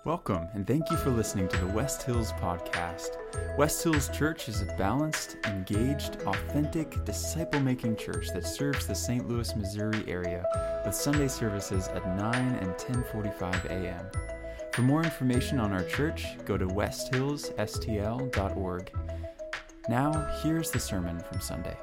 Welcome, and thank you for listening to the West Hills Podcast. West Hills Church is a balanced, engaged, authentic, disciple-making church that serves the St. Louis, Missouri area with Sunday services at 9 and 10:45 a.m. For more information on our church, go to westhillsstl.org. Now, here's the sermon from Sunday.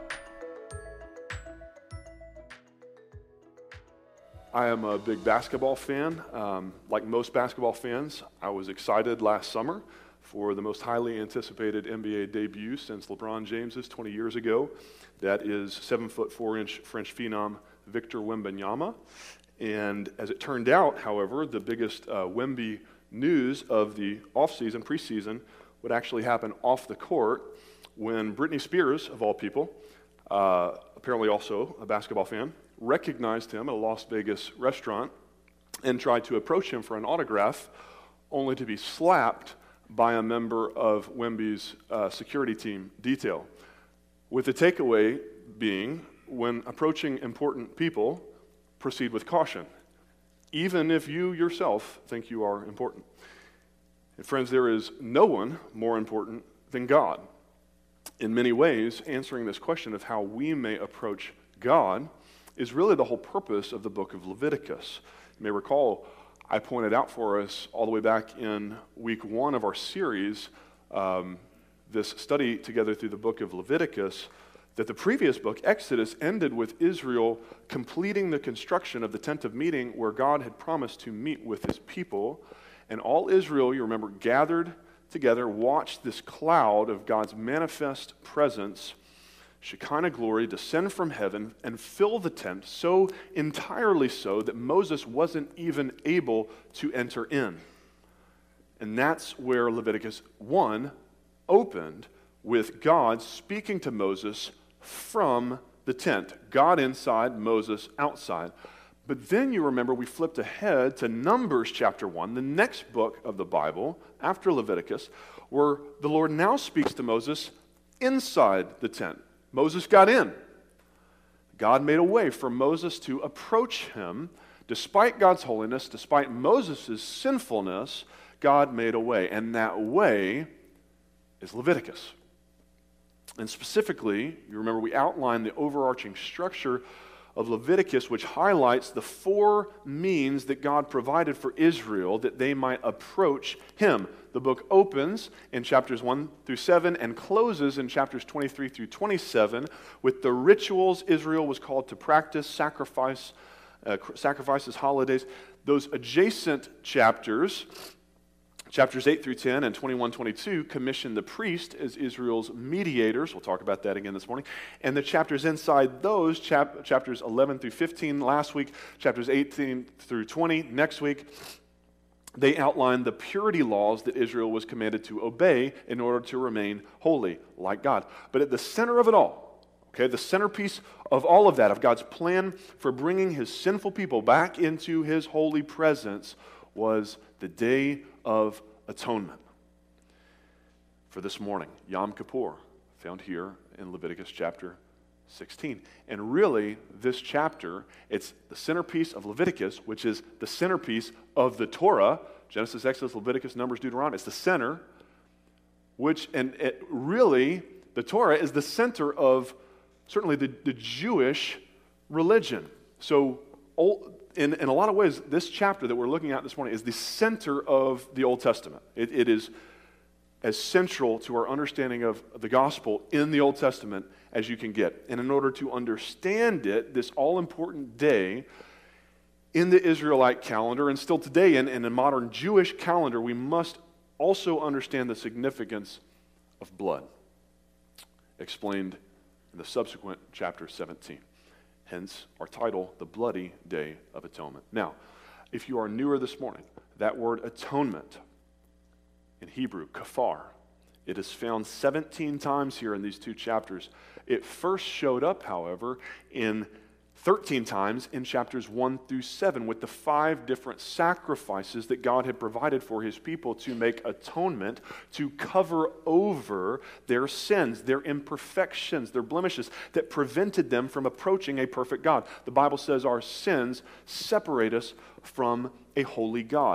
I am a big basketball fan. Like most basketball fans, I was excited last summer for the most highly anticipated NBA debut since LeBron James's 20 years ago. That is 7'4" French phenom Victor Wembanyama. And as it turned out, however, the biggest Wemby news of the offseason, preseason, would actually happen off the court when Britney Spears, of all people, apparently also a basketball fan, recognized him at a Las Vegas restaurant and tried to approach him for an autograph, only to be slapped by a member of Wemby's security team detail. With the takeaway being, when approaching important people, proceed with caution, even if you yourself think you are important. And friends, there is no one more important than God. In many ways, answering this question of how we may approach God is really the whole purpose of the book of Leviticus. You may recall I pointed out for us all the way back in week 1 of our series, this study together through the book of Leviticus, that the previous book, Exodus, ended with Israel completing the construction of the tent of meeting where God had promised to meet with his people. And all Israel, you remember, gathered together, watched this cloud of God's manifest presence, Shekinah glory, descend from heaven and fill the tent, so entirely so that Moses wasn't even able to enter in. And that's where Leviticus 1 opened, with God speaking to Moses from the tent. God inside, Moses outside. But then you remember we flipped ahead to Numbers chapter 1, the next book of the Bible after Leviticus, where the Lord now speaks to Moses inside the tent. Moses got in. God made a way for Moses to approach him. Despite God's holiness, despite Moses' sinfulness, God made a way. And that way is Leviticus. And specifically, you remember we outlined the overarching structure of Leviticus, which highlights the 4 means that God provided for Israel that they might approach him. The book opens in chapters 1 through 7 and closes in chapters 23 through 27 with the rituals Israel was called to practice, sacrifices, holidays. Those adjacent chapters, chapters 8 through 10 and 21-22, commission the priest as Israel's mediators. We'll talk about that again this morning. And the chapters inside those, chapters 11 through 15 last week, chapters 18 through 20 next week, they outline the purity laws that Israel was commanded to obey in order to remain holy, like God. But at the center of it all, okay, the centerpiece of all of that, of God's plan for bringing his sinful people back into his holy presence, was the Day of Atonement. For this morning, Yom Kippur, found here in Leviticus chapter 16. And really, this chapter, it's the centerpiece of Leviticus, which is the centerpiece of the Torah, Genesis, Exodus, Leviticus, Numbers, Deuteronomy. It's the center, really, the Torah is the center of certainly the Jewish religion. So, in a lot of ways, this chapter that we're looking at this morning is the center of the Old Testament. It is as central to our understanding of the gospel in the Old Testament as you can get. And in order to understand it, this all-important day in the Israelite calendar, and still today in a modern Jewish calendar, we must also understand the significance of blood, explained in the subsequent chapter 17. Hence, our title, The Bloody Day of Atonement. Now, if you are newer this morning, that word atonement in Hebrew, kafar, it is found 17 times here in these 2 chapters. It first showed up, however, in 13 times in chapters 1 through 7 with the 5 different sacrifices that God had provided for his people to make atonement, to cover over their sins, their imperfections, their blemishes that prevented them from approaching a perfect God. The Bible says our sins separate us from a holy God.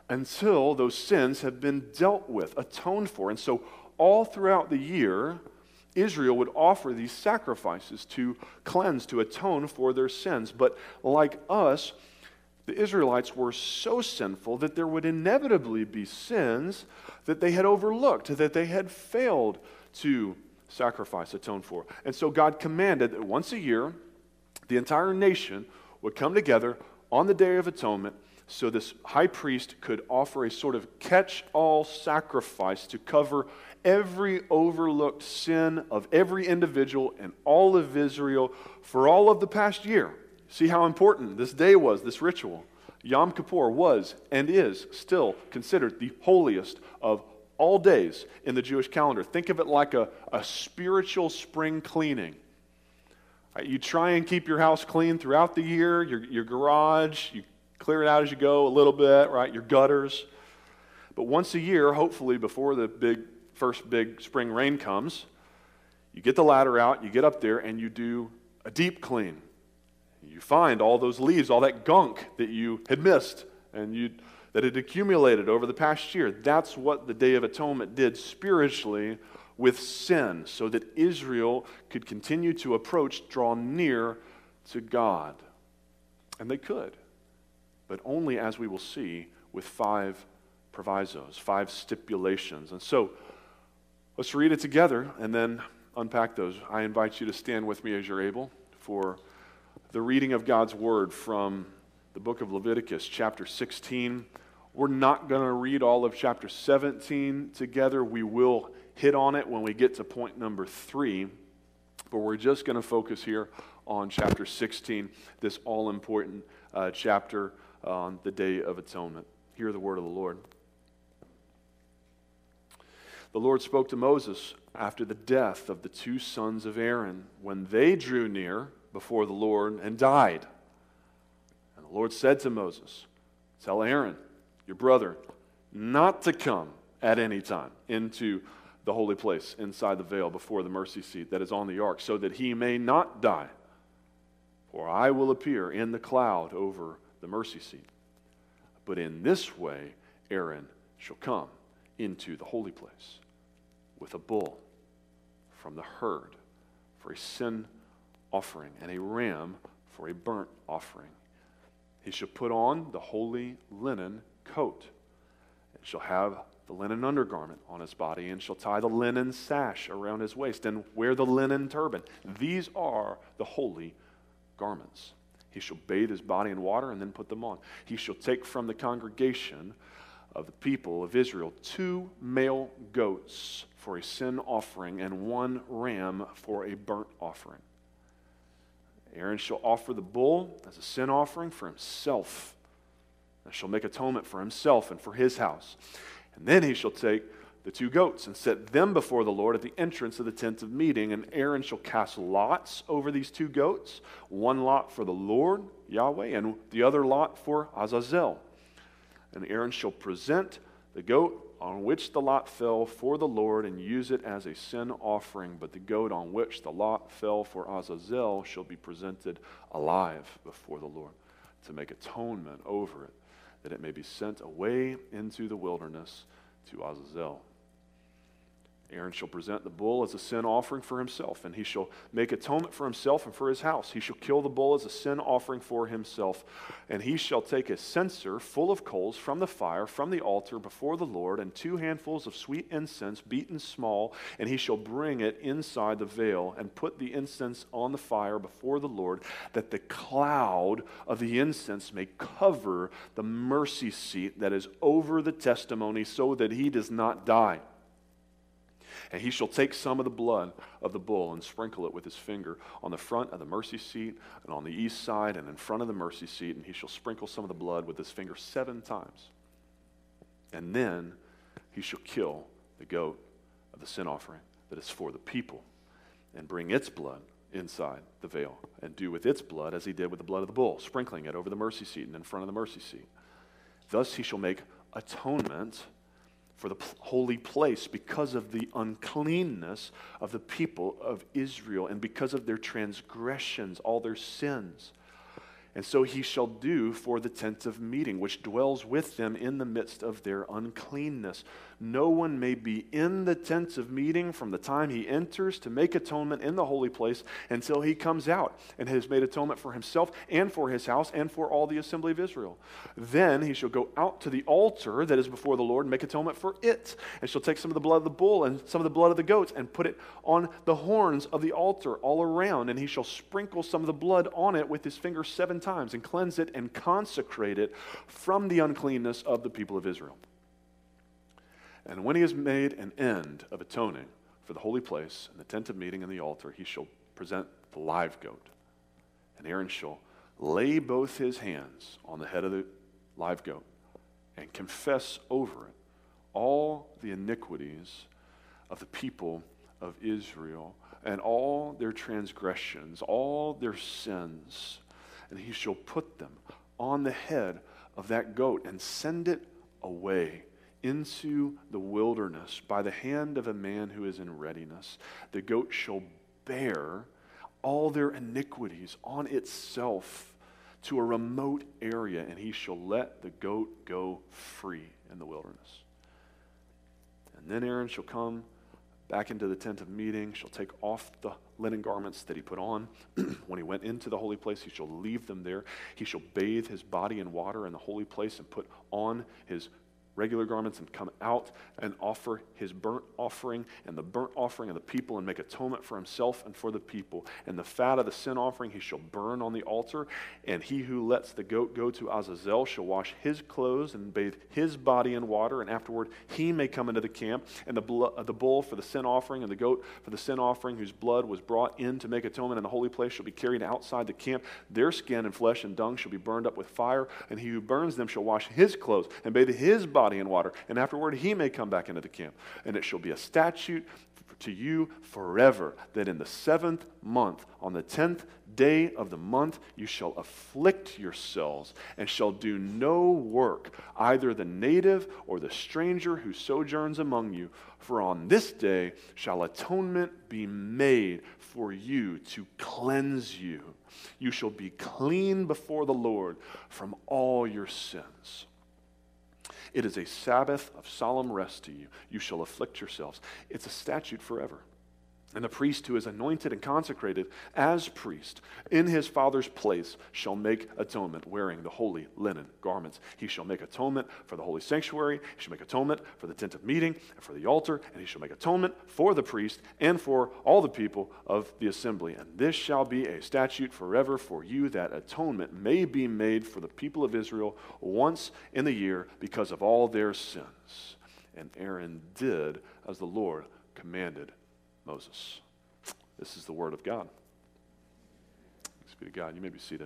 until those sins have been dealt with, atoned for. And so all throughout the year, Israel would offer these sacrifices to cleanse, to atone for their sins. But like us, the Israelites were so sinful that there would inevitably be sins that they had overlooked, that they had failed to sacrifice, atone for. And so God commanded that once a year, the entire nation would come together on the Day of Atonement so this high priest could offer a sort of catch-all sacrifice to cover every overlooked sin of every individual in all of Israel for all of the past year. See how important this day was, this ritual. Yom Kippur was and is still considered the holiest of all days in the Jewish calendar. Think of it like a spiritual spring cleaning. You try and keep your house clean throughout the year, your garage, you clear it out as you go a little bit, right? Your gutters. But once a year, hopefully before the first big spring rain comes, you get the ladder out, you get up there, and you do a deep clean. You find all those leaves, all that gunk that you had missed and that had accumulated over the past year. That's what the Day of Atonement did spiritually with sin, so that Israel could continue to draw near to God. And they could, but only, as we will see, with 5 provisos, 5 stipulations. And so, let's read it together and then unpack those. I invite you to stand with me as you're able for the reading of God's Word from the book of Leviticus, chapter 16. We're not going to read all of chapter 17 together. We will hit on it when we get to point number 3, but we're just going to focus here on chapter 16, this all-important chapter on the Day of Atonement. Hear the word of the Lord. The Lord spoke to Moses after the death of the 2 sons of Aaron, when they drew near before the Lord and died. And the Lord said to Moses, "Tell Aaron, your brother, not to come at any time into the holy place inside the veil before the mercy seat that is on the ark, so that he may not die. For I will appear in the cloud over the mercy seat. But in this way Aaron shall come into the holy place with a bull from the herd for a sin offering and a ram for a burnt offering. He shall put on the holy linen coat, and shall have the linen undergarment on his body, and shall tie the linen sash around his waist, and wear the linen turban. These are the holy garments. He shall bathe his body in water and then put them on. He shall take from the congregation of the people of Israel 2 male goats for a sin offering, and 1 ram for a burnt offering. Aaron shall offer the bull as a sin offering for himself, and shall make atonement for himself and for his house. And then he shall take the 2 goats and set them before the Lord at the entrance of the tent of meeting. And Aaron shall cast lots over these 2 goats, 1 lot for the Lord, Yahweh, and the other lot for Azazel. And Aaron shall present the goat on which the lot fell for the Lord, and use it as a sin offering. But the goat on which the lot fell for Azazel shall be presented alive before the Lord, to make atonement over it, that it may be sent away into the wilderness to Azazel. Aaron shall present the bull as a sin offering for himself, and he shall make atonement for himself and for his house. He shall kill the bull as a sin offering for himself, and he shall take a censer full of coals from the fire, from the altar before the Lord, and 2 handfuls of sweet incense beaten small, and he shall bring it inside the veil, and put the incense on the fire before the Lord, that the cloud of the incense may cover the mercy seat that is over the testimony, so that he does not die. And he shall take some of the blood of the bull and sprinkle it with his finger on the front of the mercy seat and on the east side and in front of the mercy seat. And he shall sprinkle some of the blood with his finger 7 times. And then he shall kill the goat of the sin offering that is for the people, and bring its blood inside the veil, and do with its blood as he did with the blood of the bull, sprinkling it over the mercy seat and in front of the mercy seat. Thus he shall make atonement for the holy place because of the uncleanness of the people of Israel, and because of their transgressions, all their sins. And so he shall do for the tent of meeting, which dwells with them in the midst of their uncleanness. No one may be in the tent of meeting from the time he enters to make atonement in the holy place until he comes out and has made atonement for himself and for his house and for all the assembly of Israel. Then he shall go out to the altar that is before the Lord and make atonement for it. And shall take some of the blood of the bull and some of the blood of the goats and put it on the horns of the altar all around. And he shall sprinkle some of the blood on it with his finger 7 times and cleanse it and consecrate it from the uncleanness of the people of Israel. And when he has made an end of atoning for the holy place and the tent of meeting and the altar, he shall present the live goat. And Aaron shall lay both his hands on the head of the live goat and confess over it all the iniquities of the people of Israel and all their transgressions, all their sins. And he shall put them on the head of that goat and send it away into the wilderness by the hand of a man who is in readiness. The goat shall bear all their iniquities on itself to a remote area, and he shall let the goat go free in the wilderness. And then Aaron shall come back into the tent of meeting, shall take off the linen garments that he put on when he went into the holy place. He shall leave them there. He shall bathe his body in water in the holy place and put on his regular garments and come out and offer his burnt offering and the burnt offering of the people and make atonement for himself and for the people. And the fat of the sin offering he shall burn on the altar. And he who lets the goat go to Azazel shall wash his clothes and bathe his body in water. And afterward he may come into the camp. And the bull for the sin offering and the goat for the sin offering, whose blood was brought in to make atonement in the holy place, shall be carried outside the camp. Their skin and flesh and dung shall be burned up with fire. And he who burns them shall wash his clothes and bathe his body in water, and afterward he may come back into the camp. And it shall be a statute to you forever, that in the 7th month, on the 10th day of the month, you shall afflict yourselves, and shall do no work, either the native or the stranger who sojourns among you. For on this day shall atonement be made for you to cleanse you. You shall be clean before the Lord from all your sins. It is a Sabbath of solemn rest to you. You shall afflict yourselves. It's a statute forever. And the priest who is anointed and consecrated as priest in his father's place shall make atonement, wearing the holy linen garments. He shall make atonement for the holy sanctuary. He shall make atonement for the tent of meeting and for the altar. And he shall make atonement for the priest and for all the people of the assembly. And this shall be a statute forever for you, that atonement may be made for the people of Israel once in the year because of all their sins. And Aaron did as the Lord commanded Moses. This is the word of God. Thanks be to God. You may be seated.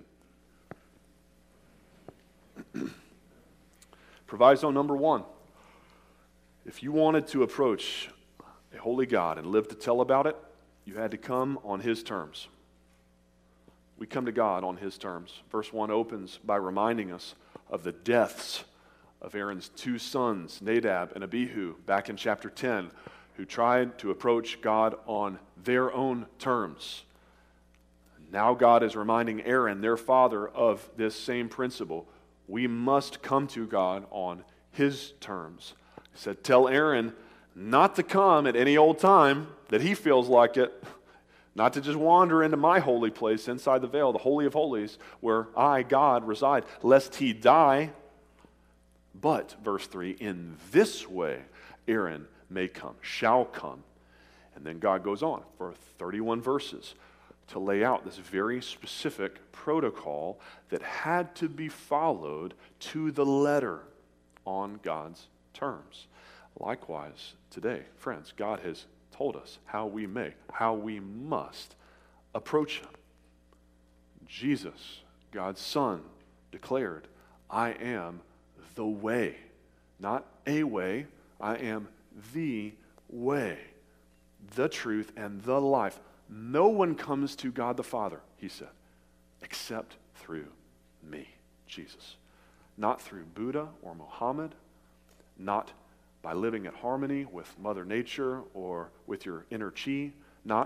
Proviso number 1. If you wanted to approach a holy God and live to tell about it, you had to come on his terms. We come to God on his terms. Verse 1 opens by reminding us of the deaths of Aaron's 2 sons, Nadab and Abihu, back in chapter 10, who tried to approach God on their own terms. Now God is reminding Aaron, their father, of this same principle. We must come to God on his terms. He said, tell Aaron not to come at any old time that he feels like it, not to just wander into my holy place inside the veil, the Holy of Holies, where I, God, reside, lest he die. But, verse 3, in this way Aaron may come, shall come. And then God goes on for 31 verses to lay out this very specific protocol that had to be followed to the letter on God's terms. Likewise, today, friends, God has told us how we must approach him. Jesus, God's Son, declared, I am the way. Not a way, I am the way, the truth, and the life. No one comes to God the Father, he said, except through me, Jesus. Not through Buddha or Muhammad, not by living in harmony with Mother Nature or with your inner chi, not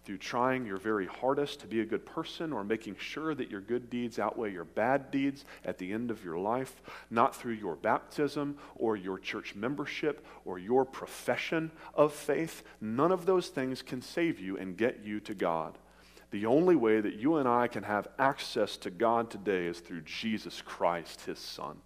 through trying your very hardest to be a good person or making sure that your good deeds outweigh your bad deeds at the end of your life, not through your baptism or your church membership or your profession of faith. None of those things can save you and get you to God. The only way that you and I can have access to God today is through Jesus Christ, his Son.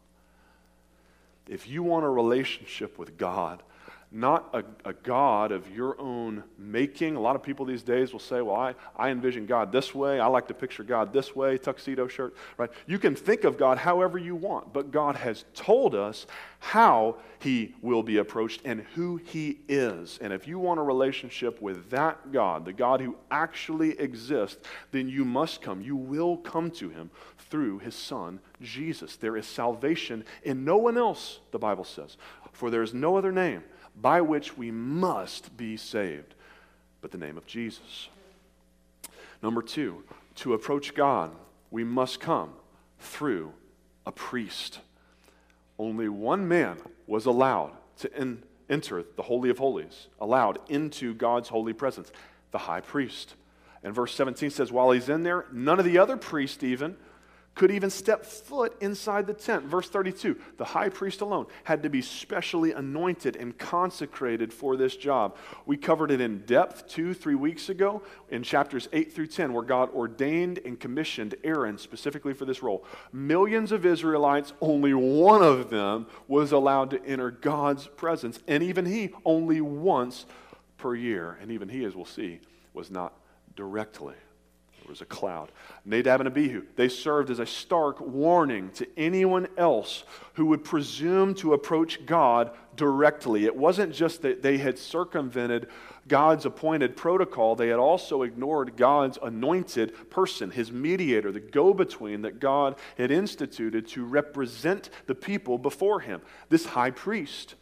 If you want a relationship with God, not a God of your own making. A lot of people these days will say, well, I envision God this way. I like to picture God this way, tuxedo shirt, right? You can think of God however you want, but God has told us how he will be approached and who he is. And if you want a relationship with that God, the God who actually exists, then you must come. You will come to him through his Son, Jesus. There is salvation in no one else, the Bible says, for there is no other name by which we must be saved, but the name of Jesus. Number 2, to approach God, we must come through a priest. Only one man was allowed to enter the Holy of Holies, allowed into God's holy presence, the high priest. And verse 17 says, while he's in there, none of the other priests could even step foot inside the tent. Verse 32, the high priest alone had to be specially anointed and consecrated for this job. We covered it in depth 2-3 weeks ago in chapters 8 through 10, where God ordained and commissioned Aaron specifically for this role. Millions of Israelites, only one of them was allowed to enter God's presence, and even he only once per year. And even he, as we'll see, was not directly. There was a cloud. Nadab and Abihu, they served as a stark warning to anyone else who would presume to approach God directly. It wasn't just that they had circumvented God's appointed protocol, they had also ignored God's anointed person, his mediator, the go-between that God had instituted to represent the people before him, this high priest.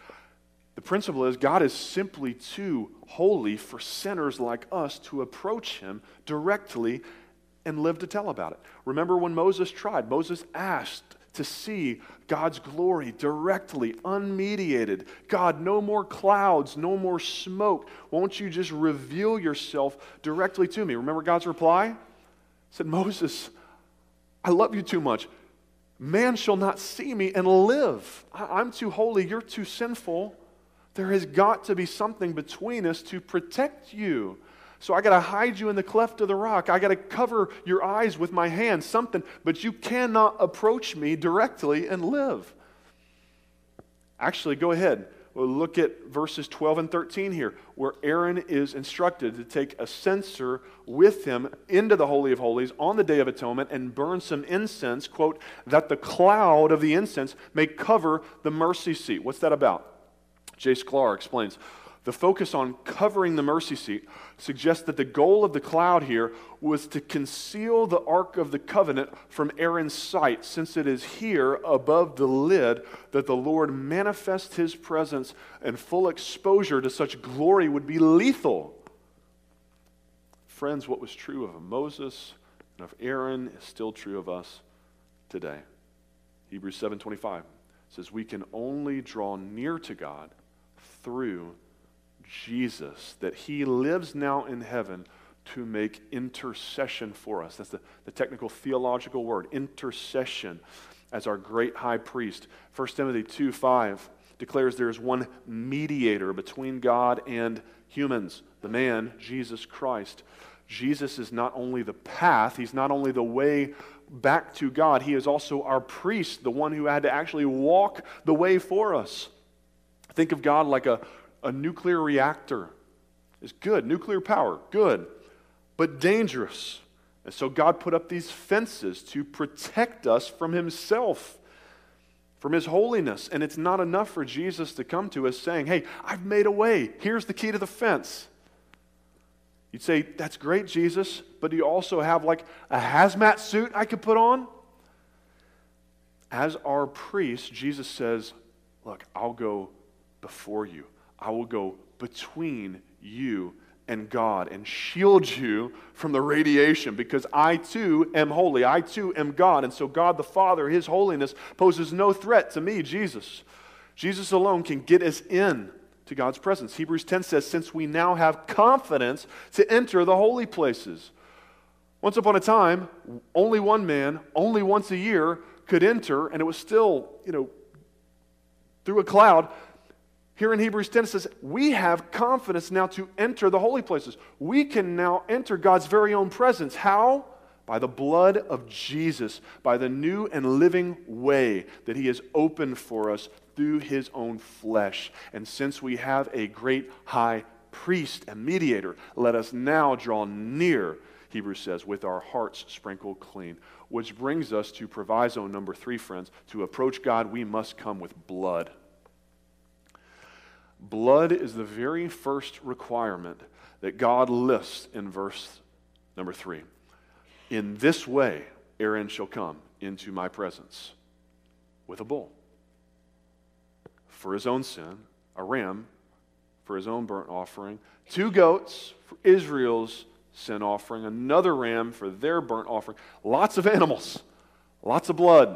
The principle is God is simply too holy for sinners like us to approach him directly and live to tell about it. Remember when Moses tried? Moses asked to see God's glory directly, unmediated. God, no more clouds, no more smoke. Won't you just reveal yourself directly to me? Remember God's reply? He said, Moses, I love you too much. Man shall not see me and live. I'm too holy, you're too sinful. There has got to be something between us to protect you. So I got to hide you in the cleft of the rock. I got to cover your eyes with my hand, something, but you cannot approach me directly and live. Actually, go ahead. We'll look at verses 12 and 13 here, where Aaron is instructed to take a censer with him into the Holy of Holies on the Day of Atonement and burn some incense, quote, that the cloud of the incense may cover the mercy seat. What's that about? J. Sklar explains, the focus on covering the mercy seat suggests that the goal of the cloud here was to conceal the Ark of the Covenant from Aaron's sight, since it is here above the lid that the Lord manifests his presence, and full exposure to such glory would be lethal. Friends, what was true of Moses and of Aaron is still true of us today. Hebrews 7:25 says we can only draw near to God through Jesus, that he lives now in heaven to make intercession for us. That's the technical theological word, intercession, as our great high priest. 1 Timothy 2:5 declares there is one mediator between God and humans, the man, Jesus Christ. Jesus is not only the path, he's not only the way back to God, he is also our priest, the one who had to actually walk the way for us. Think of God like a nuclear reactor. It's good, nuclear power, good, but dangerous. And so God put up these fences to protect us from himself, from his holiness. And it's not enough for Jesus to come to us saying, hey, I've made a way. Here's the key to the fence. You'd say, that's great, Jesus, but do you also have like a hazmat suit I could put on? As our priest, Jesus says, look, I'll go before you. I will go between you and God and shield you from the radiation, because I too am holy. I too am God. And so God the Father, his holiness, poses no threat to me, Jesus. Jesus alone can get us in to God's presence. Hebrews 10 says, since we now have confidence to enter the holy places. Once upon a time, only one man, only once a year, could enter, and it was still, through a cloud. Here in Hebrews 10 it says, we have confidence now to enter the holy places. We can now enter God's very own presence. How? By the blood of Jesus, by the new and living way that he has opened for us through his own flesh. And since we have a great high priest and mediator, let us now draw near, Hebrews says, with our hearts sprinkled clean. Which brings us to proviso number 3, friends. To approach God, we must come with blood. Blood is the very first requirement that God lists in verse number 3. In this way, Aaron shall come into my presence with a bull for his own sin, a ram for his own burnt offering, 2 goats for Israel's sin offering, another ram for their burnt offering. Lots of animals, lots of blood.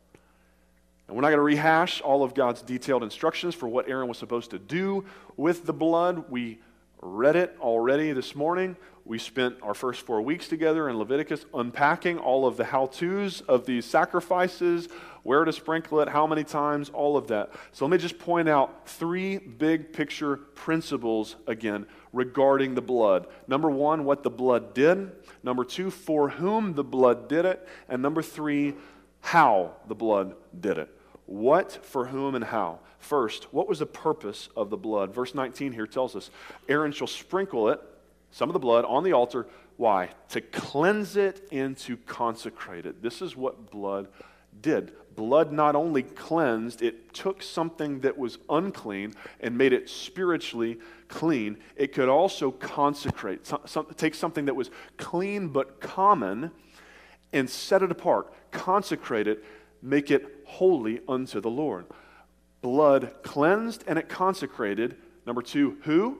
And we're not going to rehash all of God's detailed instructions for what Aaron was supposed to do with the blood. We read it already this morning. We spent our first 4 weeks together in Leviticus unpacking all of the how-tos of these sacrifices, where to sprinkle it, how many times, all of that. So let me just point out 3 big picture principles again regarding the blood. Number 1, what the blood did. Number 2, for whom the blood did it. And number 3, how the blood did it. What, for whom, and how. First, what was the purpose of the blood? Verse 19 here tells us, Aaron shall sprinkle it, some of the blood, on the altar. Why? To cleanse it and to consecrate it. This is what blood did. Blood not only cleansed, it took something that was unclean and made it spiritually clean. It could also consecrate, take something that was clean but common and set it apart, consecrate it, make it holy unto the Lord. Blood cleansed and it consecrated. Number 2, who?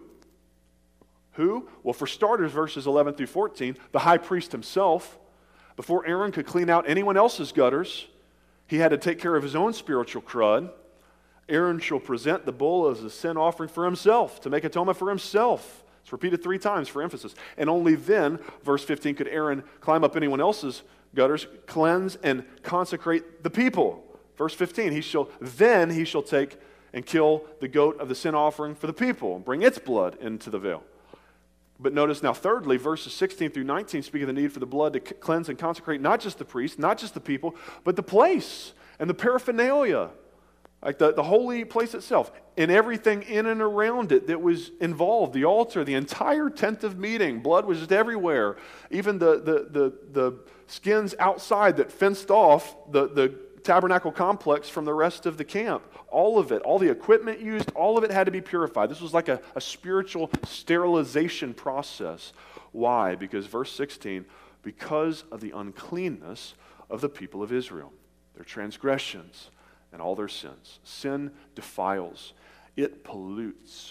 Who? Well, for starters, verses 11 through 14, the high priest himself. Before Aaron could clean out anyone else's gutters, he had to take care of his own spiritual crud. Aaron shall present the bull as a sin offering for himself, to make atonement for himself. It's repeated 3 times for emphasis. And only then, verse 15, could Aaron climb up anyone else's gutters, cleanse and consecrate the people. Verse 15, he shall take and kill the goat of the sin offering for the people and bring its blood into the veil. But notice now, thirdly, verses 16 through 19 speak of the need for the blood to cleanse and consecrate not just the priest, not just the people, but the place and the paraphernalia, like the holy place itself, and everything in and around it that was involved, the altar, the entire tent of meeting. Blood was just everywhere. Even the skins outside that fenced off the tabernacle complex from the rest of the camp. All of it, all the equipment used, all of it had to be purified. This was like a spiritual sterilization process. Why? Because verse 16, because of the uncleanness of the people of Israel, their transgressions and all their sins. Sin defiles. It pollutes.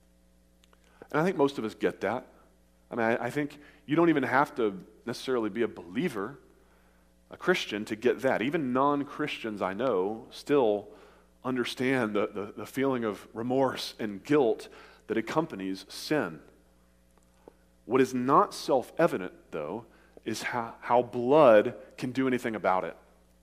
And I think most of us get that. I mean, I think you don't even have to necessarily be a believer, a Christian, to get that. Even non-Christians I know still understand the feeling of remorse and guilt that accompanies sin. What is not self-evident, though, is how blood can do anything about it.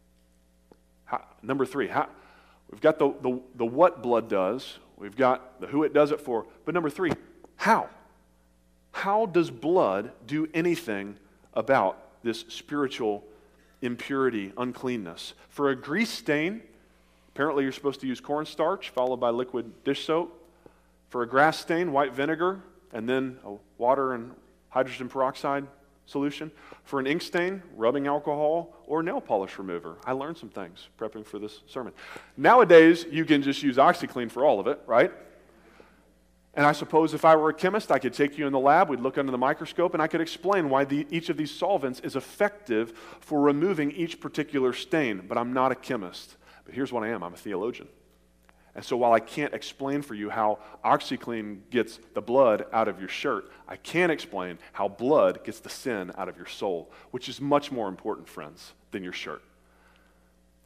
Number 3, we've got the what blood does, we've got the who it does it for, but number 3, how? How does blood do anything about this spiritual impurity, uncleanness? For a grease stain, apparently you're supposed to use cornstarch followed by liquid dish soap. For a grass stain, white vinegar, and then a water and hydrogen peroxide solution. For an ink stain, rubbing alcohol or nail polish remover. I learned some things prepping for this sermon. Nowadays, you can just use OxyClean for all of it, right? And I suppose if I were a chemist, I could take you in the lab, we'd look under the microscope, and I could explain why each of these solvents is effective for removing each particular stain. But I'm not a chemist. But here's what I am. I'm a theologian. And so while I can't explain for you how OxyClean gets the blood out of your shirt, I can explain how blood gets the sin out of your soul, which is much more important, friends, than your shirt.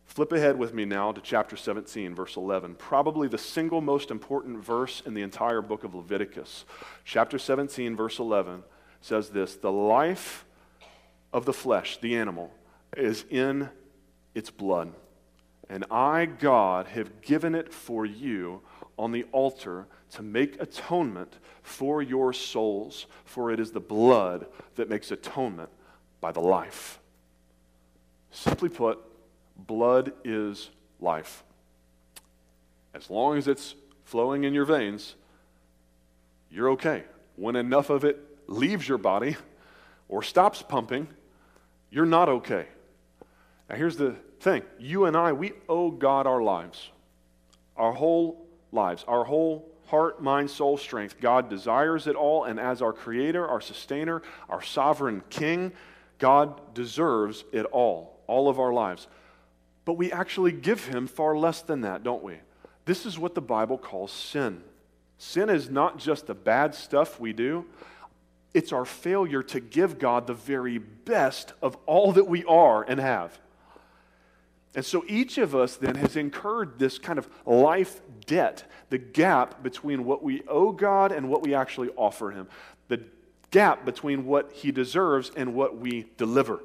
Flip ahead with me now to chapter 17, verse 11. Probably the single most important verse in the entire book of Leviticus. Chapter 17, verse 11 says this: the life of the flesh, the animal, is in its blood. And I, God, have given it for you on the altar to make atonement for your souls, for it is the blood that makes atonement by the life. Simply put, blood is life. As long as it's flowing in your veins, you're okay. When enough of it leaves your body or stops pumping, you're not okay. Now here's the thing. You and I, we owe God our lives. Our whole lives. Our whole heart, mind, soul, strength. God desires it all, and as our Creator, our Sustainer, our Sovereign King, God deserves it all of our lives. But we actually give Him far less than that, don't we? This is what the Bible calls sin. Sin is not just the bad stuff we do. It's our failure to give God the very best of all that we are and have. And so each of us then has incurred this kind of life debt, the gap between what we owe God and what we actually offer Him, the gap between what He deserves and what we deliver.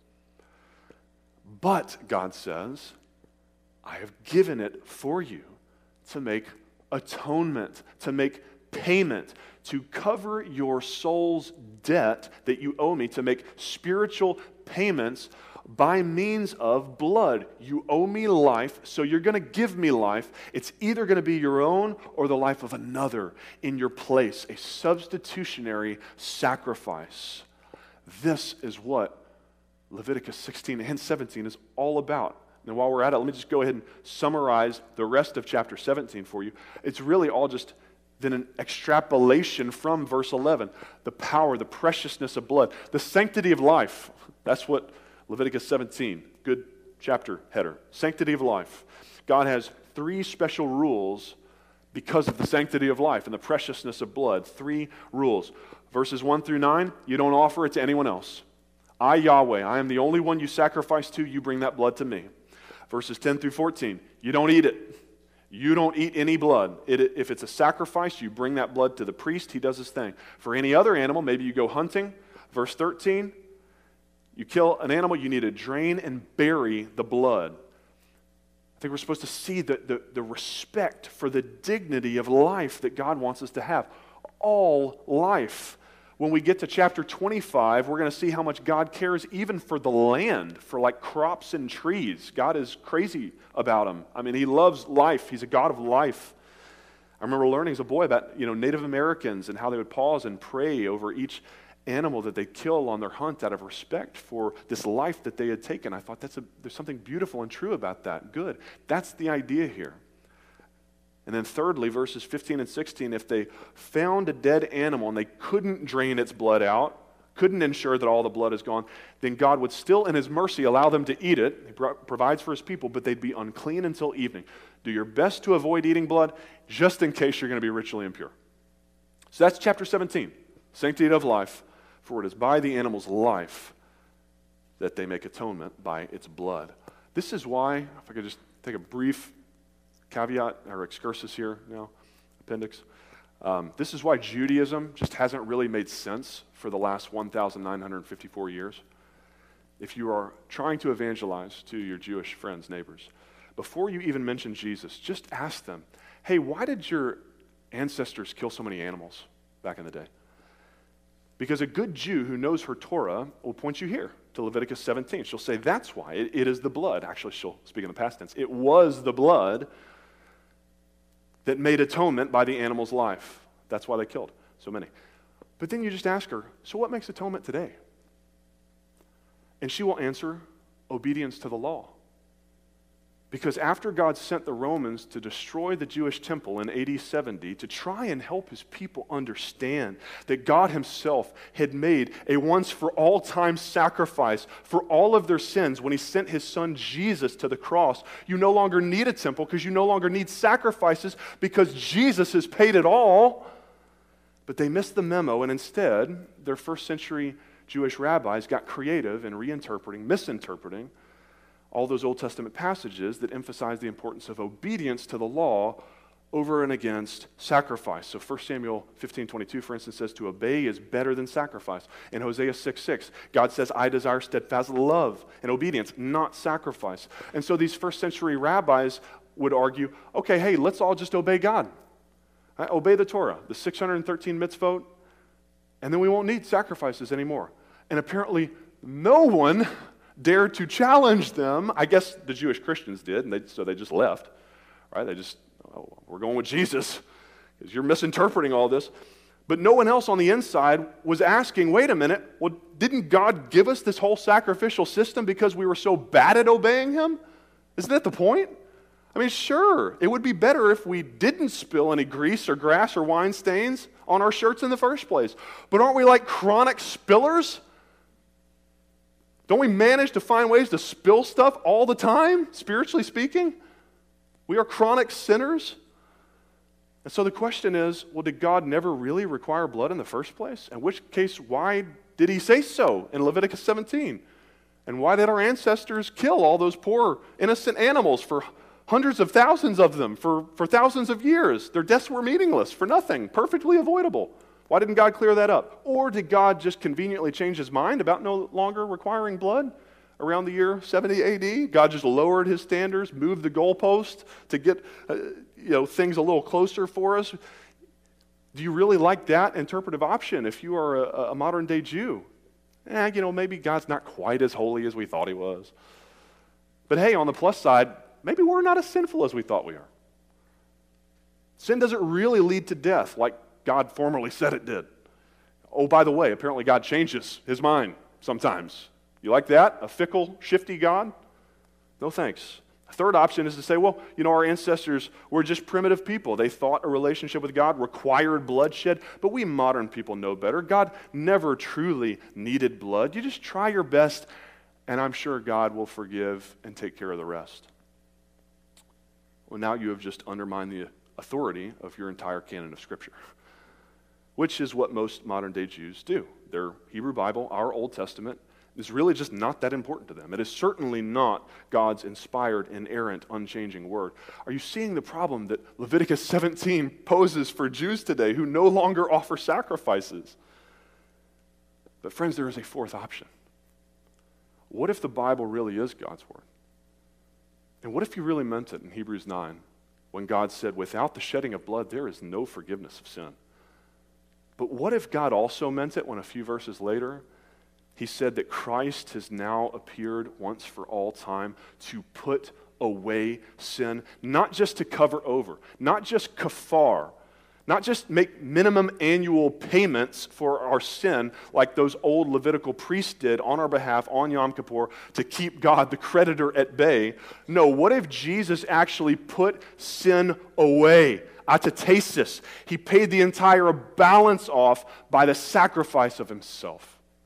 But, God says, I have given it for you to make atonement, to make payment, to cover your soul's debt that you owe me, to make spiritual payments by means of blood. You owe me life, so you're going to give me life. It's either going to be your own or the life of another in your place, a substitutionary sacrifice. This is what Leviticus 16 and 17 is all about. Now, while we're at it, let me just go ahead and summarize the rest of chapter 17 for you. It's really all just then an extrapolation from verse 11. The power, the preciousness of blood, the sanctity of life. That's what Leviticus 17, good chapter header. Sanctity of life. God has 3 special rules because of the sanctity of life and the preciousness of blood. 3 rules. Verses 1 through 9, you don't offer it to anyone else. I, Yahweh, I am the only one you sacrifice to. You bring that blood to me. Verses 10 through 14, you don't eat it. You don't eat any blood. If it's a sacrifice, you bring that blood to the priest. He does his thing. For any other animal, maybe you go hunting. Verse 13, you kill an animal, you need to drain and bury the blood. I think we're supposed to see the respect for the dignity of life that God wants us to have. All life. When we get to chapter 25, we're going to see how much God cares even for the land, for like crops and trees. God is crazy about them. I mean, He loves life. He's a God of life. I remember learning as a boy about, Native Americans and how they would pause and pray over each animal that they kill on their hunt out of respect for this life that they had taken. I thought there's something beautiful and true about that. Good. That's the idea here. And then thirdly, verses 15 and 16, if they found a dead animal and they couldn't drain its blood out, couldn't ensure that all the blood is gone, then God would still in His mercy allow them to eat it. He provides for His people, but they'd be unclean until evening. Do your best to avoid eating blood, just in case you're going to be ritually impure. So that's chapter 17, sanctity of life, for it is by the animal's life that they make atonement by its blood. This is why, if I could just take a brief caveat or excursus here now, appendix. This is why Judaism just hasn't really made sense for the last 1,954 years. If you are trying to evangelize to your Jewish friends, neighbors, before you even mention Jesus, just ask them, hey, why did your ancestors kill so many animals back in the day? Because a good Jew who knows her Torah will point you here to Leviticus 17. She'll say, that's why. It is the blood. Actually, she'll speak in the past tense. It was the blood that made atonement by the animal's life. That's why they killed so many. But then you just ask her, so what makes atonement today? And she will answer, obedience to the law. Because after God sent the Romans to destroy the Jewish temple in AD 70 to try and help His people understand that God Himself had made a once-for-all-time sacrifice for all of their sins when He sent His Son Jesus to the cross, you no longer need a temple because you no longer need sacrifices because Jesus has paid it all. But they missed the memo, and instead, their first century Jewish rabbis got creative in misinterpreting all those Old Testament passages that emphasize the importance of obedience to the law over and against sacrifice. So 1 Samuel 15:22, for instance, says to obey is better than sacrifice. In Hosea 6:6, God says, I desire steadfast love and obedience, not sacrifice. And so these first century rabbis would argue, okay, hey, let's all just obey God. Right? Obey the Torah, the 613 mitzvot, and then we won't need sacrifices anymore. And apparently no one dared to challenge them. I guess the Jewish Christians did, and so they just left. Right? They just, we're going with Jesus because you're misinterpreting all this. But no one else on the inside was asking, wait a minute, well, didn't God give us this whole sacrificial system because we were so bad at obeying him? Isn't that the point? I mean, sure, it would be better if we didn't spill any grease or grass or wine stains on our shirts in the first place. But aren't we like chronic spillers? Don't we manage to find ways to spill stuff all the time, spiritually speaking? We are chronic sinners. And so the question is, well, did God never really require blood in the first place? In which case, why did he say so in Leviticus 17? And why did our ancestors kill all those poor innocent animals for hundreds of thousands of them for thousands of years? Their deaths were meaningless, for nothing, perfectly avoidable. Why didn't God clear that up? Or did God just conveniently change his mind about no longer requiring blood around the year 70 AD? God just lowered his standards, moved the goalpost to get things a little closer for us. Do you really like that interpretive option if you are a modern day Jew? Maybe God's not quite as holy as we thought he was. But hey, on the plus side, maybe we're not as sinful as we thought we are. Sin doesn't really lead to death like God formerly said it did. Oh, by the way, apparently God changes his mind sometimes. You like that? A fickle, shifty God? No thanks. A third option is to say, well, our ancestors were just primitive people. They thought a relationship with God required bloodshed, but we modern people know better. God never truly needed blood. You just try your best, and I'm sure God will forgive and take care of the rest. Well, now you have just undermined the authority of your entire canon of Scripture, which is what most modern-day Jews do. Their Hebrew Bible, our Old Testament, is really just not that important to them. It is certainly not God's inspired, inerrant, unchanging word. Are you seeing the problem that Leviticus 17 poses for Jews today who no longer offer sacrifices? But friends, there is a fourth option. What if the Bible really is God's word? And what if he really meant it in Hebrews 9 when God said, without the shedding of blood, there is no forgiveness of sin? But what if God also meant it when a few verses later, he said that Christ has now appeared once for all time to put away sin, not just to cover over, not just kafar, not just make minimum annual payments for our sin like those old Levitical priests did on our behalf on Yom Kippur to keep God, the creditor, at bay. No, what if Jesus actually put sin away? Atatesis. He paid the entire balance off by the sacrifice of himself.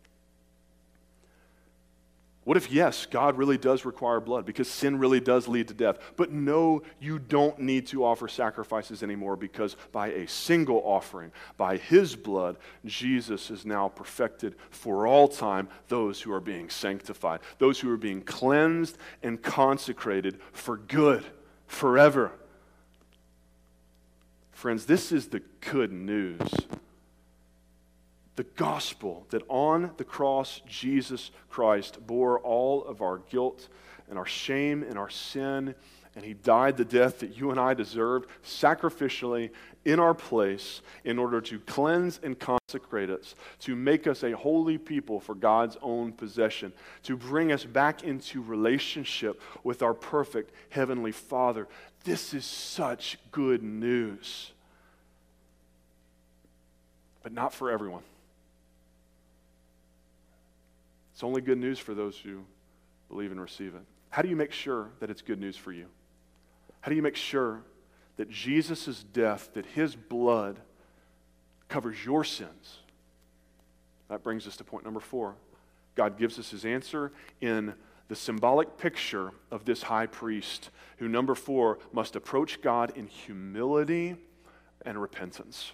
What if, yes, God really does require blood because sin really does lead to death? But no, you don't need to offer sacrifices anymore because by a single offering, by his blood, Jesus is now perfected for all time those who are being sanctified, those who are being cleansed and consecrated for good, forever. Friends, this is the good news. The gospel that on the cross, Jesus Christ bore all of our guilt and our shame and our sin, and he died the death that you and I deserved sacrificially in our place in order to cleanse and consecrate us, to make us a holy people for God's own possession, to bring us back into relationship with our perfect Heavenly Father. This is such good news. But not for everyone. It's only good news for those who believe and receive it. How do you make sure that it's good news for you? How do you make sure that Jesus' death, that his blood covers your sins? That brings us to point number 4. God gives us his answer in the symbolic picture of this high priest who, number 4, must approach God in humility and repentance.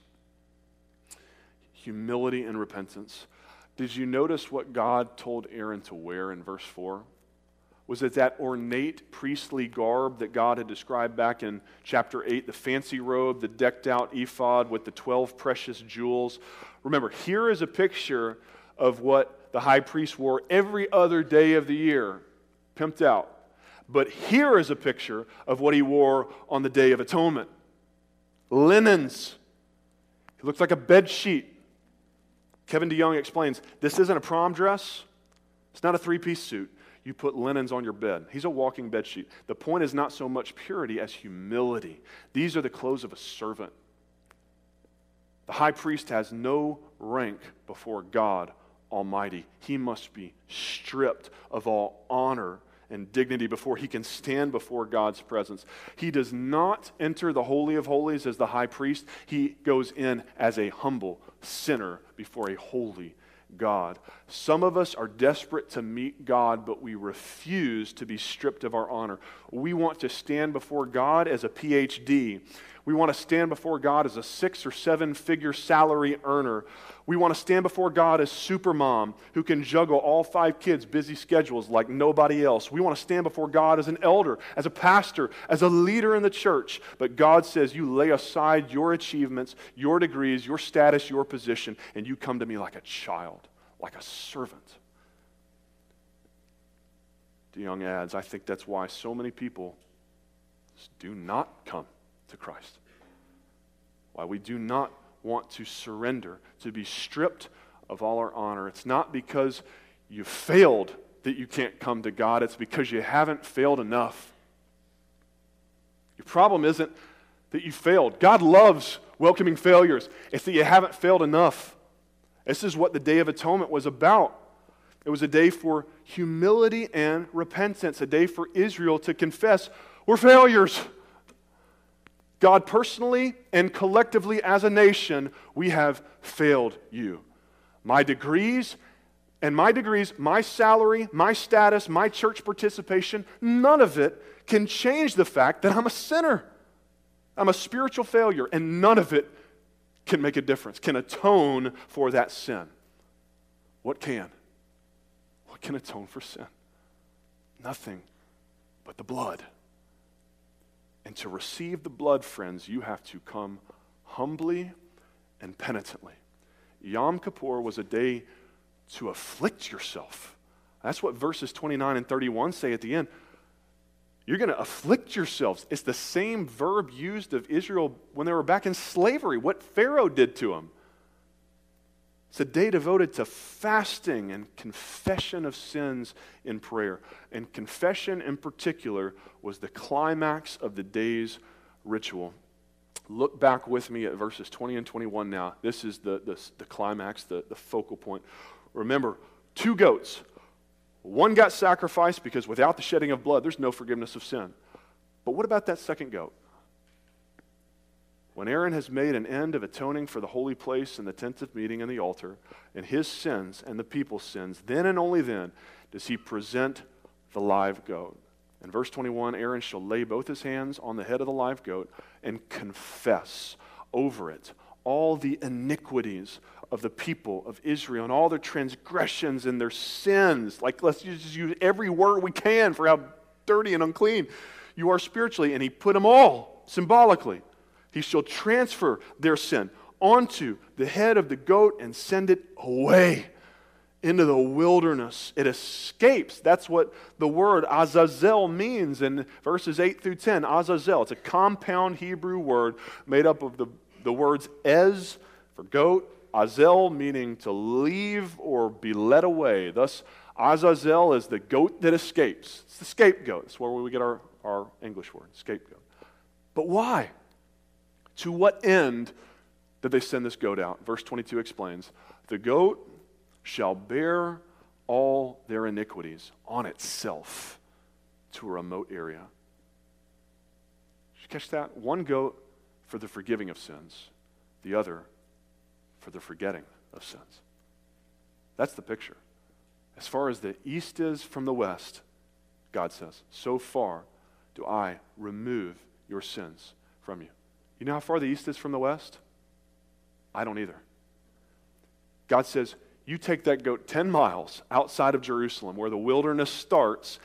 Humility and repentance. Did you notice what God told Aaron to wear in verse 4? Was it that ornate priestly garb that God had described back in chapter 8, the fancy robe, the decked out ephod with the 12 precious jewels? Remember, here is a picture of what the high priest wore every other day of the year, pimped out. But here is a picture of what he wore on the Day of Atonement. Linens. It looks like a bed sheet. Kevin DeYoung explains, this isn't a prom dress. It's not a three-piece suit. You put linens on your bed. He's a walking bed sheet. The point is not so much purity as humility. These are the clothes of a servant. The high priest has no rank before God Almighty. He must be stripped of all honor and dignity before he can stand before God's presence. He does not enter the Holy of Holies as the high priest. He goes in as a humble sinner before a holy God. Some of us are desperate to meet God, but we refuse to be stripped of our honor. We want to stand before God as a PhD. We want to stand before God as a 6 or 7 figure salary earner. We want to stand before God as supermom who can juggle all 5 kids' busy schedules like nobody else. We want to stand before God as an elder, as a pastor, as a leader in the church. But God says, you lay aside your achievements, your degrees, your status, your position, and you come to me like a child, like a servant. DeYoung adds, I think that's why so many people do not come to Christ. Why we do not want to surrender, to be stripped of all our honor. It's not because you failed that you can't come to God. It's because you haven't failed enough. Your problem isn't that you failed. God loves welcoming failures. It's that you haven't failed enough. This is what the Day of Atonement was about. It was a day for humility and repentance, a day for Israel to confess, we're failures. God, personally and collectively as a nation, we have failed you. My degrees, my salary, my status, my church participation, none of it can change the fact that I'm a sinner. I'm a spiritual failure, and none of it can make a difference, can atone for that sin. What can? What can atone for sin? Nothing but the blood. And to receive the blood, friends, you have to come humbly and penitently. Yom Kippur was a day to afflict yourself. That's what verses 29 and 31 say at the end. You're going to afflict yourselves. It's the same verb used of Israel when they were back in slavery, what Pharaoh did to them. It's a day devoted to fasting and confession of sins in prayer. And confession in particular was the climax of the day's ritual. Look back with me at verses 20 and 21 now. This is the climax, the focal point. Remember, 2 goats. One got sacrificed because without the shedding of blood, there's no forgiveness of sin. But what about that second goat? When Aaron has made an end of atoning for the holy place and the tent of meeting and the altar, and his sins and the people's sins, then and only then does he present the live goat. In verse 21, Aaron shall lay both his hands on the head of the live goat and confess over it all the iniquities of the people of Israel and all their transgressions and their sins. Like, let's just use every word we can for how dirty and unclean you are spiritually. And he put them all symbolically. He shall transfer their sin onto the head of the goat and send it away into the wilderness. It escapes. That's what the word Azazel means in verses 8 through 10. Azazel. It's a compound Hebrew word made up of the words Ez for goat, Azel meaning to leave or be led away. Thus, Azazel is the goat that escapes. It's the scapegoat. That's where we get our English word, scapegoat. But why? To what end did they send this goat out? Verse 22 explains, the goat shall bear all their iniquities on itself to a remote area. Did you catch that? One goat for the forgiving of sins, the other for the forgetting of sins. That's the picture. As far as the east is from the west, God says, so far do I remove your sins from you. You know how far the east is from the west? I don't either. God says, you take that goat 10 miles outside of Jerusalem where the wilderness starts,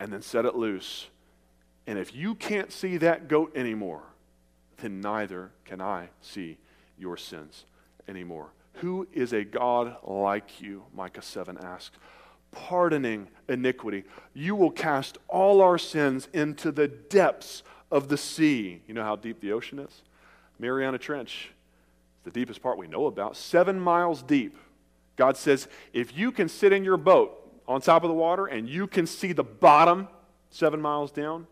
and then set it loose. And if you can't see that goat anymore, then neither can I see your sins anymore. Who is a God like you? Micah 7 asks. Pardoning iniquity. You will cast all our sins into the depths of the sea. You know how deep the ocean is? Mariana Trench, the deepest part we know about, 7 miles deep. God says, if you can sit in your boat on top of the water and you can see the bottom 7 miles down,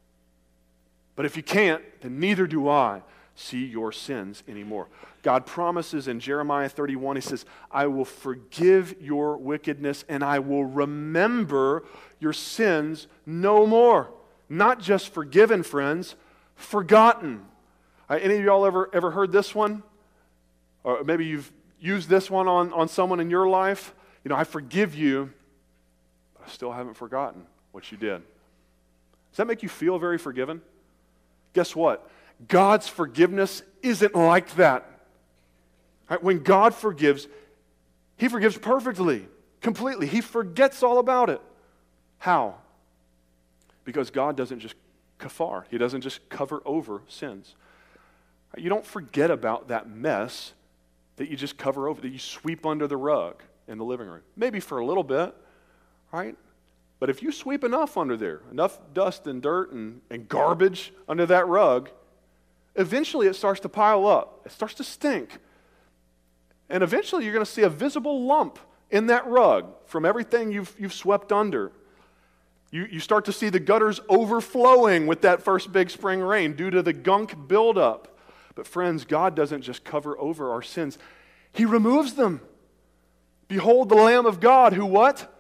but if you can't, then neither do I see your sins anymore. God promises in Jeremiah 31, he says, I will forgive your wickedness and I will remember your sins no more. Not just forgiven, friends, forgotten. Any of y'all ever heard this one? Or maybe you've used this one on someone in your life. You know, I forgive you, but I still haven't forgotten what you did. Does that make you feel very forgiven? Guess what? God's forgiveness isn't like that. Right? When God forgives, He forgives perfectly, completely. He forgets all about it. How? Because God doesn't just kafar. He doesn't just cover over sins. You don't forget about that mess that you just cover over, that you sweep under the rug in the living room. Maybe for a little bit, right? But if you sweep enough under there, enough dust and dirt and garbage under that rug, eventually it starts to pile up. It starts to stink. And eventually you're going to see a visible lump in that rug from everything you've swept under. You start to see the gutters overflowing with that first big spring rain due to the gunk buildup. But friends, God doesn't just cover over our sins. He removes them. Behold the Lamb of God who what?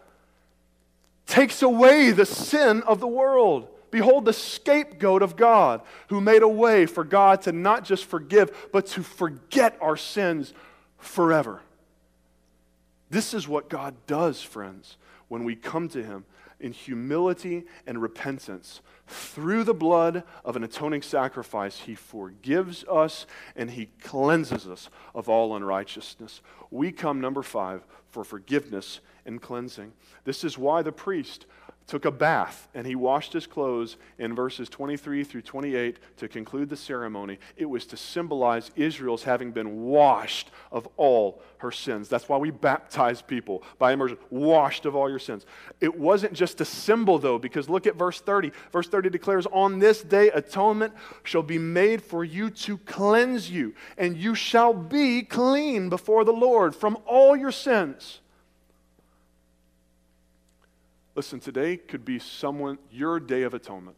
Takes away the sin of the world. Behold the scapegoat of God who made a way for God to not just forgive, but to forget our sins forever. This is what God does, friends, when we come to Him in humility and repentance. Through the blood of an atoning sacrifice, He forgives us and He cleanses us of all unrighteousness. We come, number 5, for forgiveness and cleansing. This is why the priest took a bath and he washed his clothes in verses 23 through 28 to conclude the ceremony. It was to symbolize Israel's having been washed of all her sins. That's why we baptize people by immersion, washed of all your sins. It wasn't just a symbol though, because look at verse 30. Verse 30 declares, on this day atonement shall be made for you to cleanse you, and you shall be clean before the Lord from all your sins. Listen, today could be your day of atonement.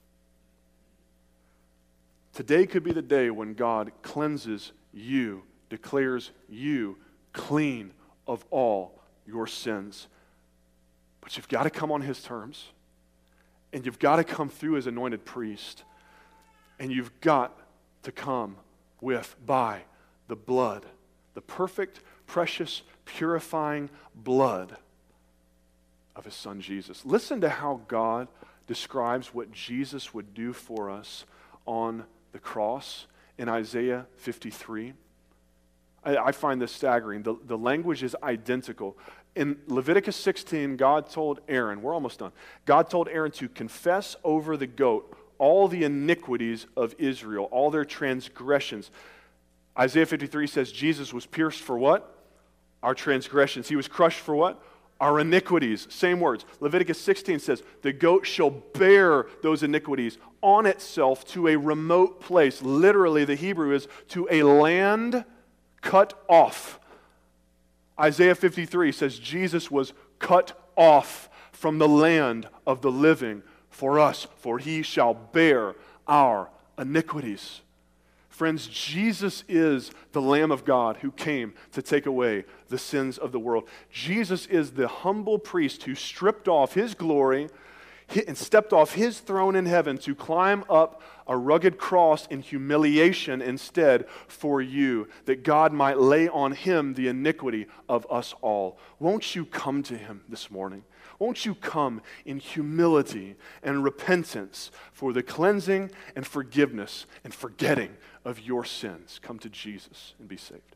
Today could be the day when God cleanses you, declares you clean of all your sins. But you've got to come on His terms, and you've got to come through His anointed priest, and you've got to come by the blood, the perfect, precious, purifying blood of His Son Jesus. Listen to how God describes what Jesus would do for us on the cross in Isaiah 53. I find this staggering. The language is identical. In Leviticus 16, God told Aaron, we're almost done, God told Aaron to confess over the goat all the iniquities of Israel, all their transgressions. Isaiah 53 says Jesus was pierced for what? Our transgressions. He was crushed for what? Our iniquities. Same words. Leviticus 16 says, the goat shall bear those iniquities on itself to a remote place. Literally, the Hebrew is to a land cut off. Isaiah 53 says Jesus was cut off from the land of the living for us, for He shall bear our iniquities. Friends, Jesus is the Lamb of God who came to take away the sins of the world. Jesus is the humble priest who stripped off His glory and stepped off His throne in heaven to climb up a rugged cross in humiliation instead for you, that God might lay on Him the iniquity of us all. Won't you come to Him this morning? Won't you come in humility and repentance for the cleansing and forgiveness and forgetting of your sins? Come to Jesus and be saved.